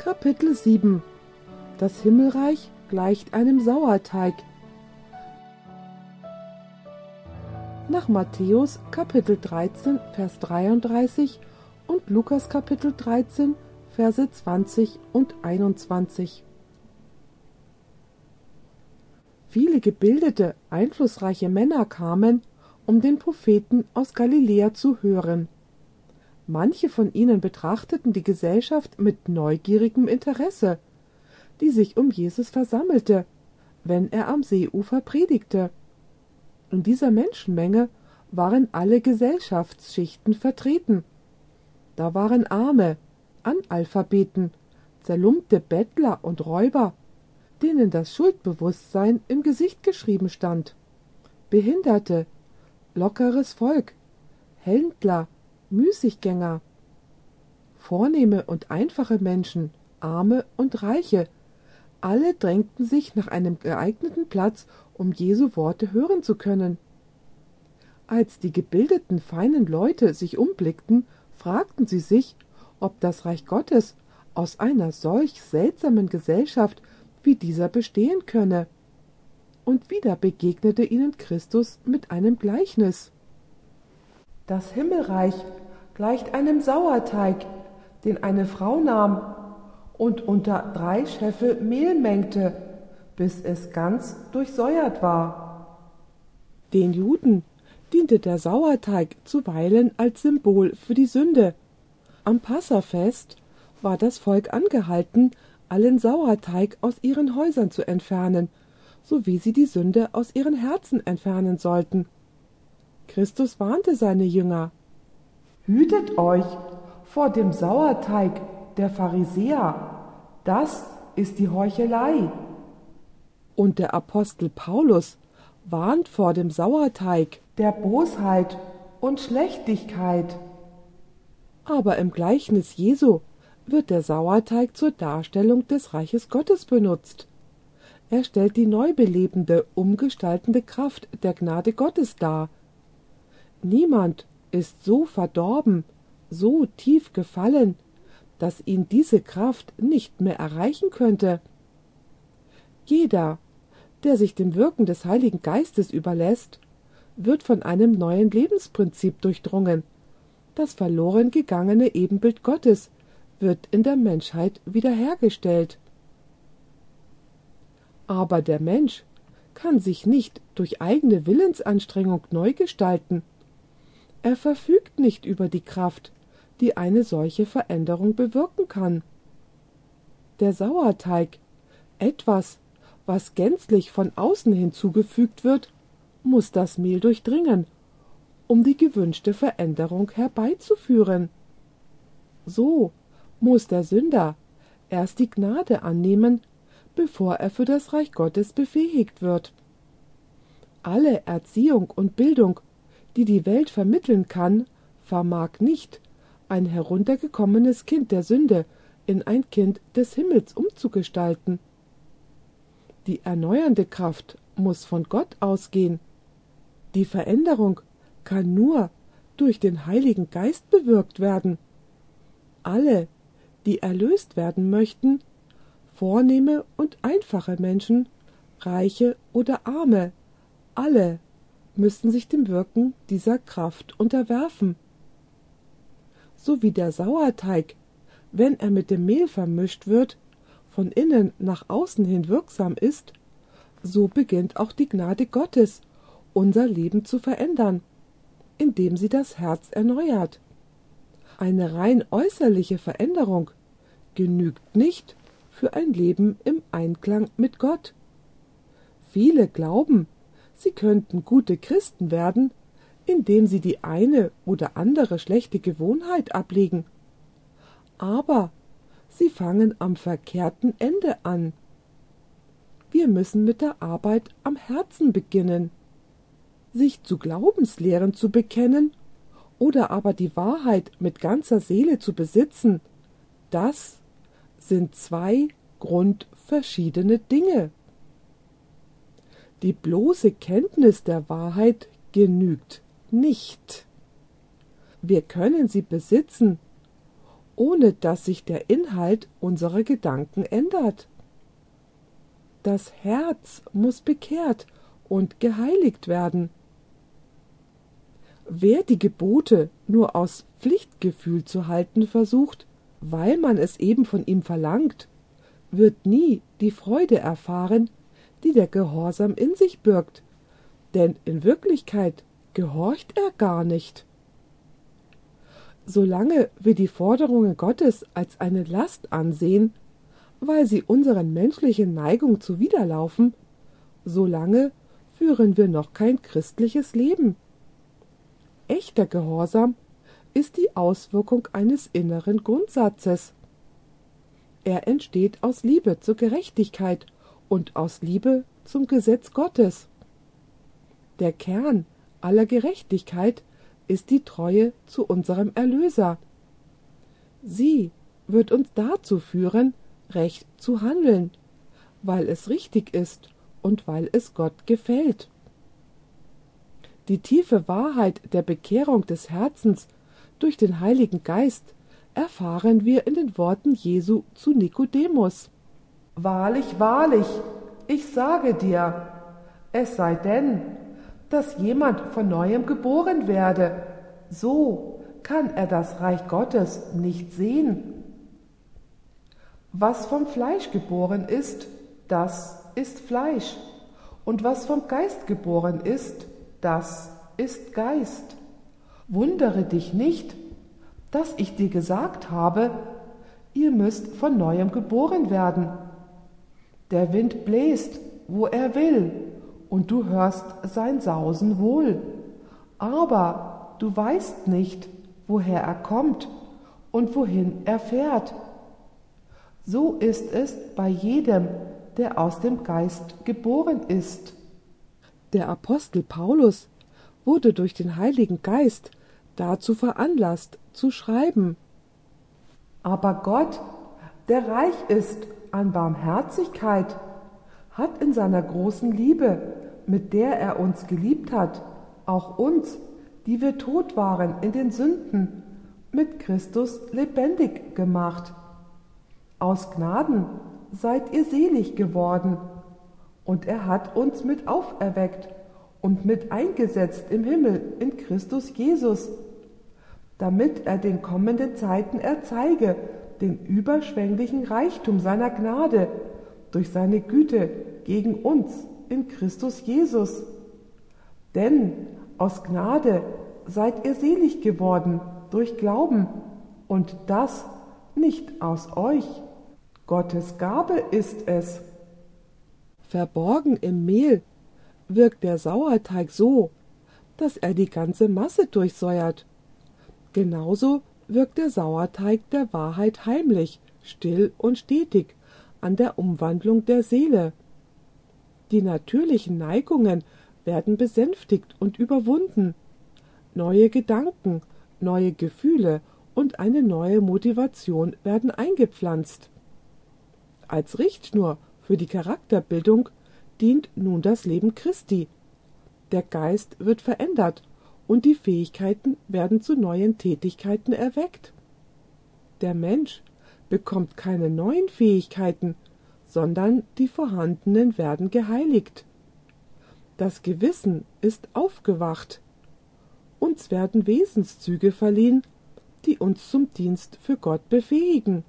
Kapitel 7. Das Himmelreich gleicht einem Sauerteig. Nach Matthäus Kapitel 13, Vers 33 und Lukas Kapitel 13, Verse 20 und 21. Viele gebildete, einflussreiche Männer kamen, um den Propheten aus Galiläa zu hören. Manche von ihnen betrachteten die Gesellschaft mit neugierigem Interesse, die sich um Jesus versammelte, wenn er am Seeufer predigte. In dieser Menschenmenge waren alle Gesellschaftsschichten vertreten. Da waren Arme, Analphabeten, zerlumpte Bettler und Räuber, denen das Schuldbewusstsein im Gesicht geschrieben stand, Behinderte, lockeres Volk, Händler, Müßiggänger, vornehme und einfache Menschen, Arme und Reiche, alle drängten sich nach einem geeigneten Platz, um Jesu Worte hören zu können. Als die gebildeten, feinen Leute sich umblickten, fragten sie sich, ob das Reich Gottes aus einer solch seltsamen Gesellschaft wie dieser bestehen könne. Und wieder begegnete ihnen Christus mit einem Gleichnis. Das Himmelreich gleicht einem Sauerteig, den eine Frau nahm und unter 3 Scheffel Mehl mengte, bis es ganz durchsäuert war. Den Juden diente der Sauerteig zuweilen als Symbol für die Sünde. Am Passafest war das Volk angehalten, allen Sauerteig aus ihren Häusern zu entfernen, so wie sie die Sünde aus ihren Herzen entfernen sollten. Christus warnte seine Jünger: Hütet euch vor dem Sauerteig der Pharisäer, das ist die Heuchelei. Und der Apostel Paulus warnt vor dem Sauerteig der Bosheit und Schlechtigkeit. Aber im Gleichnis Jesu wird der Sauerteig zur Darstellung des Reiches Gottes benutzt. Er stellt die neubelebende, umgestaltende Kraft der Gnade Gottes dar. Niemand ist so verdorben, so tief gefallen, dass ihn diese Kraft nicht mehr erreichen könnte. Jeder, der sich dem Wirken des Heiligen Geistes überlässt, wird von einem neuen Lebensprinzip durchdrungen. Das verloren gegangene Ebenbild Gottes wird in der Menschheit wiederhergestellt. Aber der Mensch kann sich nicht durch eigene Willensanstrengung neu gestalten. Er verfügt nicht über die Kraft, die eine solche Veränderung bewirken kann. Der Sauerteig, etwas, was gänzlich von außen hinzugefügt wird, muss das Mehl durchdringen, um die gewünschte Veränderung herbeizuführen. So muss der Sünder erst die Gnade annehmen, bevor er für das Reich Gottes befähigt wird. Alle Erziehung und Bildung, die die Welt vermitteln kann, vermag nicht, ein heruntergekommenes Kind der Sünde in ein Kind des Himmels umzugestalten. Die erneuernde Kraft muss von Gott ausgehen. Die Veränderung kann nur durch den Heiligen Geist bewirkt werden. Alle, die erlöst werden möchten, vornehme und einfache Menschen, Reiche oder Arme, alle müssten sich dem Wirken dieser Kraft unterwerfen. So wie der Sauerteig, wenn er mit dem Mehl vermischt wird, von innen nach außen hin wirksam ist, so beginnt auch die Gnade Gottes, unser Leben zu verändern, indem sie das Herz erneuert. Eine rein äußerliche Veränderung genügt nicht für ein Leben im Einklang mit Gott. Viele glauben, sie könnten gute Christen werden, indem sie die eine oder andere schlechte Gewohnheit ablegen. Aber sie fangen am verkehrten Ende an. Wir müssen mit der Arbeit am Herzen beginnen. Sich zu Glaubenslehren zu bekennen oder aber die Wahrheit mit ganzer Seele zu besitzen, das sind 2 grundverschiedene Dinge. Die bloße Kenntnis der Wahrheit genügt nicht. Wir können sie besitzen ohne dass sich der Inhalt unserer Gedanken ändert. Das Herz muss bekehrt und geheiligt werden. Wer die Gebote nur aus Pflichtgefühl zu halten versucht, weil man es eben von ihm verlangt, wird nie die Freude erfahren, die der Gehorsam in sich birgt, denn in Wirklichkeit gehorcht er gar nicht. Solange wir die Forderungen Gottes als eine Last ansehen, weil sie unseren menschlichen Neigungen zuwiderlaufen, solange führen wir noch kein christliches Leben. Echter Gehorsam ist die Auswirkung eines inneren Grundsatzes. Er entsteht aus Liebe zur Gerechtigkeit und aus Liebe zum Gesetz Gottes. Der Kern aller Gerechtigkeit ist die Treue zu unserem Erlöser. Sie wird uns dazu führen, recht zu handeln, weil es richtig ist und weil es Gott gefällt. Die tiefe Wahrheit der Bekehrung des Herzens durch den Heiligen Geist erfahren wir in den Worten Jesu zu Nikodemus. Wahrlich, wahrlich, ich sage dir, es sei denn, dass jemand von neuem geboren werde, so kann er das Reich Gottes nicht sehen. Was vom Fleisch geboren ist, das ist Fleisch, und was vom Geist geboren ist, das ist Geist. Wundere dich nicht, dass ich dir gesagt habe, ihr müsst von neuem geboren werden. Der Wind bläst, wo er will, und du hörst sein Sausen wohl, aber du weißt nicht, woher er kommt und wohin er fährt. So ist es bei jedem, der aus dem Geist geboren ist. Der Apostel Paulus wurde durch den Heiligen Geist dazu veranlasst, zu schreiben. Aber Gott, der reich ist an Barmherzigkeit, hat in seiner großen Liebe, mit der er uns geliebt hat, auch uns, die wir tot waren in den Sünden, mit Christus lebendig gemacht. Aus Gnaden seid ihr selig geworden, und er hat uns mit auferweckt und mit eingesetzt im Himmel in Christus Jesus, damit er den kommenden Zeiten erzeige den überschwänglichen Reichtum seiner Gnade durch seine Güte gegen uns in Christus Jesus. Denn aus Gnade seid ihr selig geworden durch Glauben, und das nicht aus euch. Gottes Gabe ist es. Verborgen im Mehl wirkt der Sauerteig so, dass er die ganze Masse durchsäuert. Genauso wirkt der Sauerteig der Wahrheit heimlich, still und stetig an der Umwandlung der Seele. Die natürlichen Neigungen werden besänftigt und überwunden. Neue Gedanken, neue Gefühle und eine neue Motivation werden eingepflanzt. Als Richtschnur für die Charakterbildung dient nun das Leben Christi. Der Geist wird verändert und die Fähigkeiten werden zu neuen Tätigkeiten erweckt. Der Mensch bekommt keine neuen Fähigkeiten, sondern die vorhandenen werden geheiligt. Das Gewissen ist aufgewacht. Uns werden Wesenszüge verliehen, die uns zum Dienst für Gott befähigen.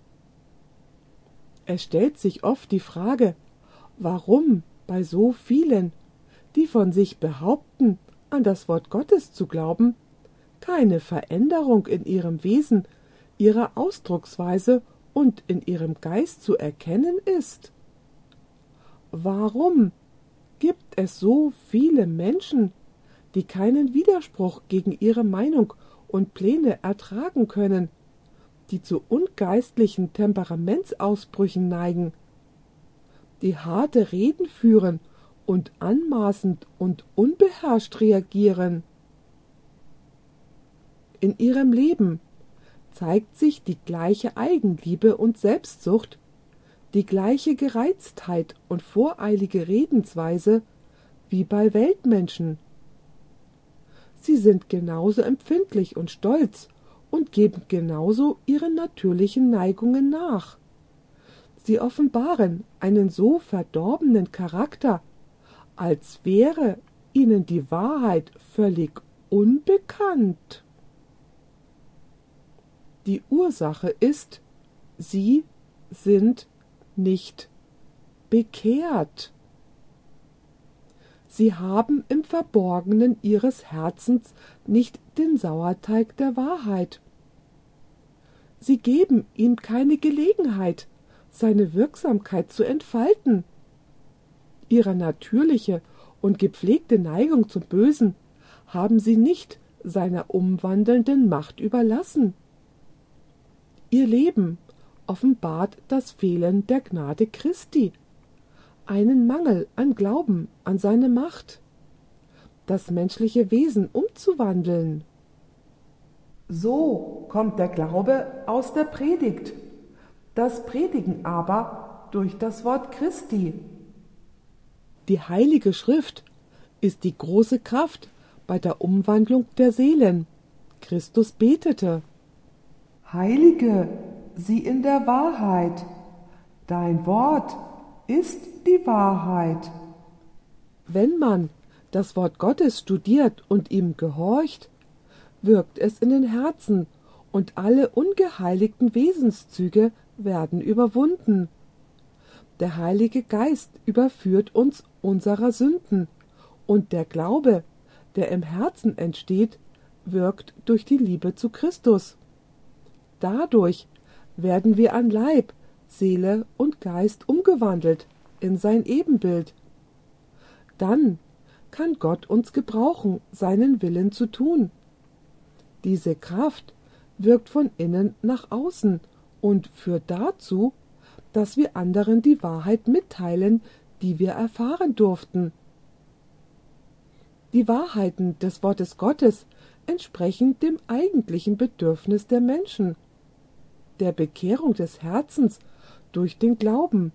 Es stellt sich oft die Frage, warum bei so vielen, die von sich behaupten, an das Wort Gottes zu glauben, keine Veränderung in ihrem Wesen, ihrer Ausdrucksweise und in ihrem Geist zu erkennen ist. Warum gibt es so viele Menschen, die keinen Widerspruch gegen ihre Meinung und Pläne ertragen können, die zu ungeistlichen Temperamentsausbrüchen neigen, die harte Reden führen und anmaßend und unbeherrscht reagieren? In ihrem Leben zeigt sich die gleiche Eigenliebe und Selbstsucht, die gleiche Gereiztheit und voreilige Redensweise wie bei Weltmenschen. Sie sind genauso empfindlich und stolz und geben genauso ihren natürlichen Neigungen nach. Sie offenbaren einen so verdorbenen Charakter, als wäre ihnen die Wahrheit völlig unbekannt. Die Ursache ist, sie sind nicht bekehrt. Sie haben im Verborgenen ihres Herzens nicht den Sauerteig der Wahrheit. Sie geben ihm keine Gelegenheit, seine Wirksamkeit zu entfalten. Ihre natürliche und gepflegte Neigung zum Bösen haben sie nicht seiner umwandelnden Macht überlassen. Ihr Leben offenbart das Fehlen der Gnade Christi, einen Mangel an Glauben an seine Macht, das menschliche Wesen umzuwandeln. So kommt der Glaube aus der Predigt, das Predigen aber durch das Wort Christi. Die Heilige Schrift ist die große Kraft bei der Umwandlung der Seelen. Christus betete: Heilige sie in der Wahrheit, dein Wort ist die Wahrheit. Wenn man das Wort Gottes studiert und ihm gehorcht, wirkt es in den Herzen und alle ungeheiligten Wesenszüge werden überwunden. Der Heilige Geist überführt uns unserer Sünden und der Glaube, der im Herzen entsteht, wirkt durch die Liebe zu Christus. Dadurch werden wir an Leib, Seele und Geist umgewandelt in sein Ebenbild. Dann kann Gott uns gebrauchen, seinen Willen zu tun. Diese Kraft wirkt von innen nach außen und führt dazu, dass wir anderen die Wahrheit mitteilen, die wir erfahren durften. Die Wahrheiten des Wortes Gottes entsprechen dem eigentlichen Bedürfnis der Menschen, der Bekehrung des Herzens durch den Glauben.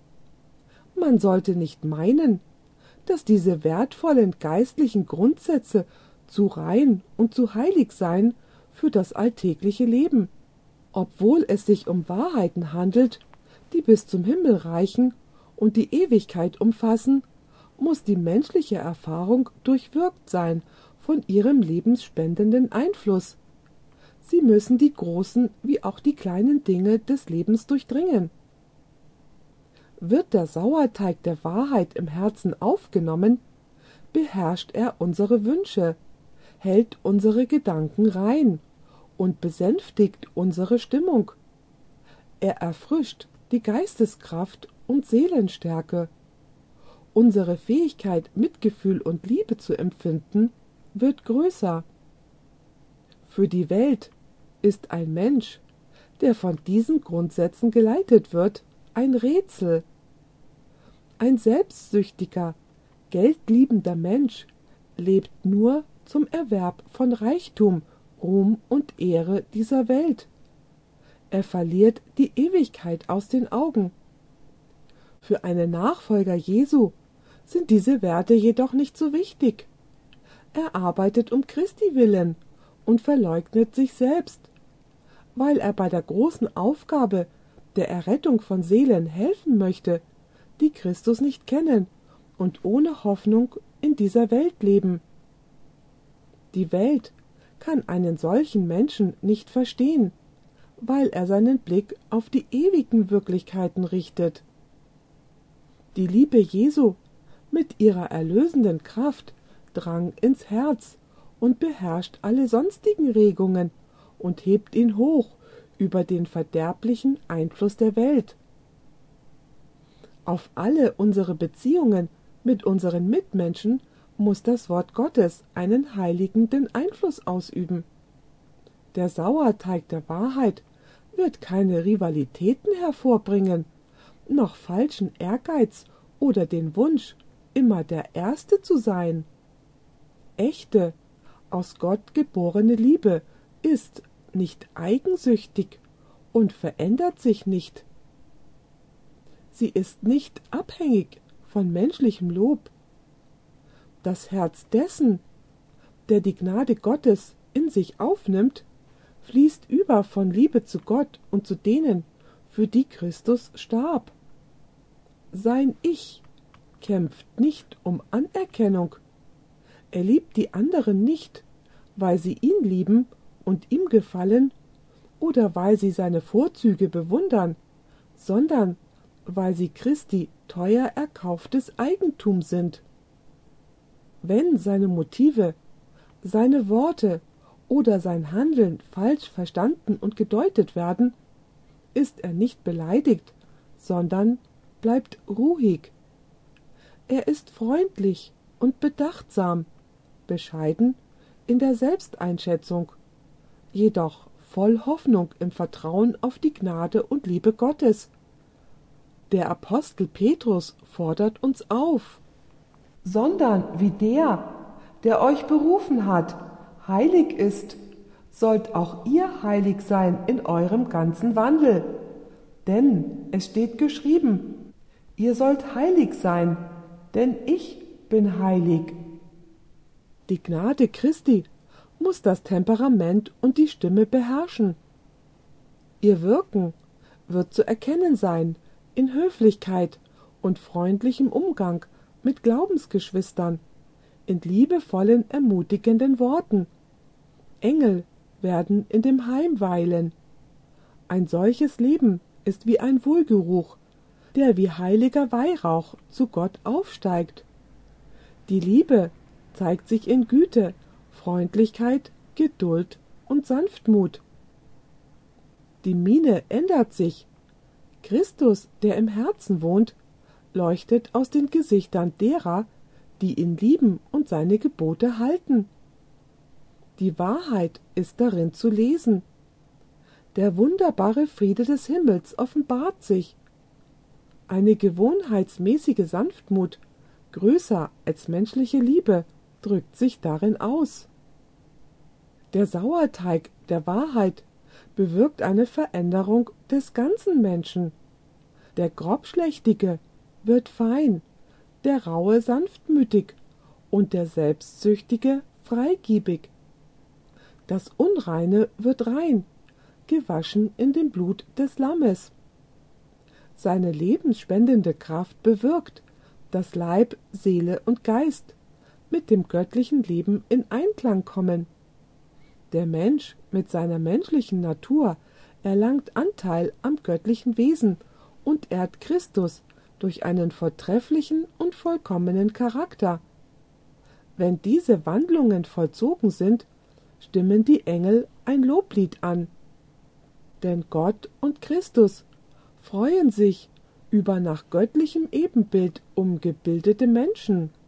Man sollte nicht meinen, dass diese wertvollen geistlichen Grundsätze zu rein und zu heilig seien für das alltägliche Leben, obwohl es sich um Wahrheiten handelt, die bis zum Himmel reichen und die Ewigkeit umfassen, muss die menschliche Erfahrung durchwirkt sein von ihrem lebensspendenden Einfluss. Sie müssen die großen wie auch die kleinen Dinge des Lebens durchdringen. Wird der Sauerteig der Wahrheit im Herzen aufgenommen, beherrscht er unsere Wünsche, hält unsere Gedanken rein und besänftigt unsere Stimmung. Er erfrischt die Geisteskraft und Seelenstärke. Unsere Fähigkeit, Mitgefühl und Liebe zu empfinden, wird größer. Für die Welt ist ein Mensch, der von diesen Grundsätzen geleitet wird, ein Rätsel. Ein selbstsüchtiger, geldliebender Mensch lebt nur zum Erwerb von Reichtum, Ruhm und Ehre dieser Welt. Er verliert die Ewigkeit aus den Augen. Für einen Nachfolger Jesu sind diese Werte jedoch nicht so wichtig. Er arbeitet um Christi willen und verleugnet sich selbst, weil er bei der großen Aufgabe der Errettung von Seelen helfen möchte, die Christus nicht kennen und ohne Hoffnung in dieser Welt leben. Die Welt kann einen solchen Menschen nicht verstehen, weil er seinen Blick auf die ewigen Wirklichkeiten richtet. Die Liebe Jesu mit ihrer erlösenden Kraft drang ins Herz und beherrscht alle sonstigen Regungen und hebt ihn hoch über den verderblichen Einfluss der Welt. Auf alle unsere Beziehungen mit unseren Mitmenschen muss das Wort Gottes einen heiligenden Einfluss ausüben. Der Sauerteig der Wahrheit wird keine Rivalitäten hervorbringen, noch falschen Ehrgeiz oder den Wunsch, immer der Erste zu sein. Echte, aus Gott geborene Liebe ist nicht eigensüchtig und verändert sich nicht. Sie ist nicht abhängig von menschlichem Lob. Das Herz dessen, der die Gnade Gottes in sich aufnimmt, fließt über von Liebe zu Gott und zu denen, für die Christus starb. Sein Ich kämpft nicht um Anerkennung. Er liebt die anderen nicht, weil sie ihn lieben und ihm gefallen oder weil sie seine Vorzüge bewundern, sondern weil sie Christi teuer erkauftes Eigentum sind. Wenn seine Motive, seine Worte oder sein Handeln falsch verstanden und gedeutet werden, ist er nicht beleidigt, sondern bleibt ruhig. Er ist freundlich und bedachtsam, bescheiden in der Selbsteinschätzung, jedoch voll Hoffnung im Vertrauen auf die Gnade und Liebe Gottes. Der Apostel Petrus fordert uns auf, sondern wie der euch berufen hat, heilig ist, sollt auch ihr heilig sein in eurem ganzen Wandel. Denn es steht geschrieben, ihr sollt heilig sein, denn ich bin heilig. Die Gnade Christi muss das Temperament und die Stimme beherrschen. Ihr Wirken wird zu erkennen sein in Höflichkeit und freundlichem Umgang mit Glaubensgeschwistern, in liebevollen, ermutigenden Worten. Engel werden in dem Heim weilen. Ein solches Leben ist wie ein Wohlgeruch, der wie heiliger Weihrauch zu Gott aufsteigt. Die Liebe zeigt sich in Güte, Freundlichkeit, Geduld und Sanftmut. Die Miene ändert sich. Christus, der im Herzen wohnt, leuchtet aus den Gesichtern derer, die ihn lieben und seine Gebote halten. Die Wahrheit ist darin zu lesen. Der wunderbare Friede des Himmels offenbart sich. Eine gewohnheitsmäßige Sanftmut, größer als menschliche Liebe, drückt sich darin aus. Der Sauerteig der Wahrheit bewirkt eine Veränderung des ganzen Menschen. Der Grobschlächtige wird fein, der Raue sanftmütig und der Selbstsüchtige freigebig. Das Unreine wird rein, gewaschen in dem Blut des Lammes. Seine lebensspendende Kraft bewirkt, dass Leib, Seele und Geist mit dem göttlichen Leben in Einklang kommen. Der Mensch mit seiner menschlichen Natur erlangt Anteil am göttlichen Wesen und ehrt Christus durch einen vortrefflichen und vollkommenen Charakter. Wenn diese Wandlungen vollzogen sind, stimmen die Engel ein Loblied an. Denn Gott und Christus freuen sich über nach göttlichem Ebenbild umgebildete Menschen.